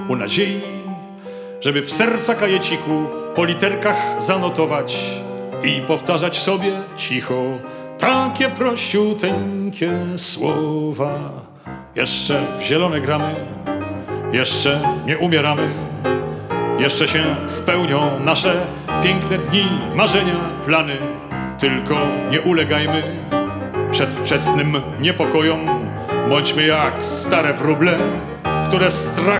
u nadziei, żeby w serca kajeciku po literkach zanotować i powtarzać sobie cicho takie prościuteńkie słowa. Jeszcze w zielone gramy, jeszcze nie umieramy, jeszcze się spełnią nasze piękne dni, marzenia, plany. Tylko nie ulegajmy przedwczesnym niepokojom, bądźmy jak stare wróble, które strach